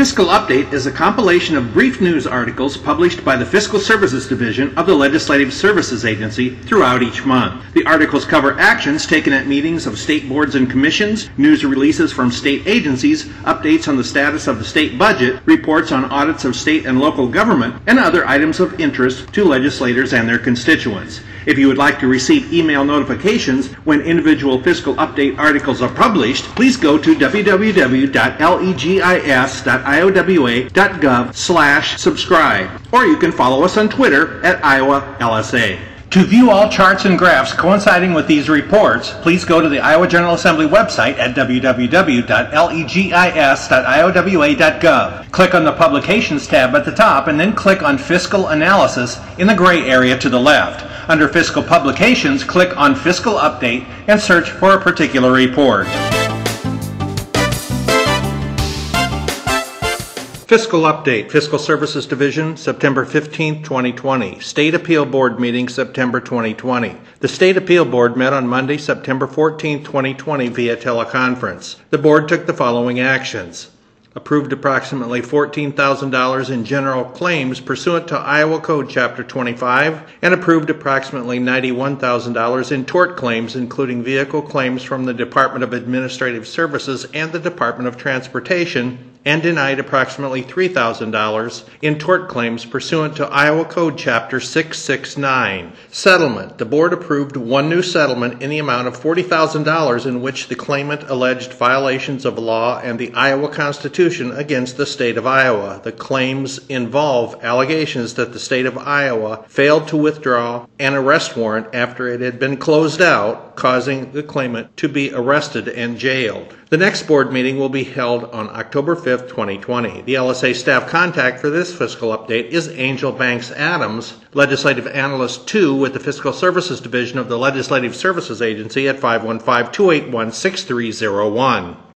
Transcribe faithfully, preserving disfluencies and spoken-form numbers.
Fiscal Update is a compilation of brief news articles published by the Fiscal Services Division of the Legislative Services Agency throughout each month. The articles cover actions taken at meetings of state boards and commissions, news releases from state agencies, updates on the status of the state budget, reports on audits of state and local government, and other items of interest to legislators and their constituents. If you would like to receive email notifications when individual Fiscal Update articles are published, please go to w w w dot legis dot i o w a dot gov slash subscribe, or you can follow us on Twitter at Iowa L S A. To view all charts and graphs coinciding with these reports, please go to the Iowa General Assembly website at w w w dot legis dot i o w a dot gov. Click on the Publications tab at the top and then click on Fiscal Analysis in the gray area to the left. Under Fiscal Publications, click on Fiscal Update and search for a particular report. Fiscal Update, Fiscal Services Division, September fifteenth, twenty twenty. State Appeal Board meeting, September twenty twenty. The State Appeal Board met on Monday, September fourteenth, twenty twenty via teleconference. The board took the following actions. Approved approximately fourteen thousand dollars in general claims pursuant to Iowa Code Chapter twenty-five, and approved approximately ninety-one thousand dollars in tort claims, including vehicle claims from the Department of Administrative Services and the Department of Transportation, and denied approximately three thousand dollars in tort claims pursuant to Iowa Code Chapter six sixty-nine. Settlement. The board approved one new settlement in the amount of forty thousand dollars in which the claimant alleged violations of law and the Iowa Constitution against the state of Iowa. The claims involve allegations that the state of Iowa failed to withdraw an arrest warrant after it had been closed out, causing the claimant to be arrested and jailed. The next board meeting will be held on October fifth, twenty twenty. The L S A staff contact for this fiscal update is Angel Banks Adams, Legislative Analyst two with the Fiscal Services Division of the Legislative Services Agency at five one five, two eight one, six three zero one.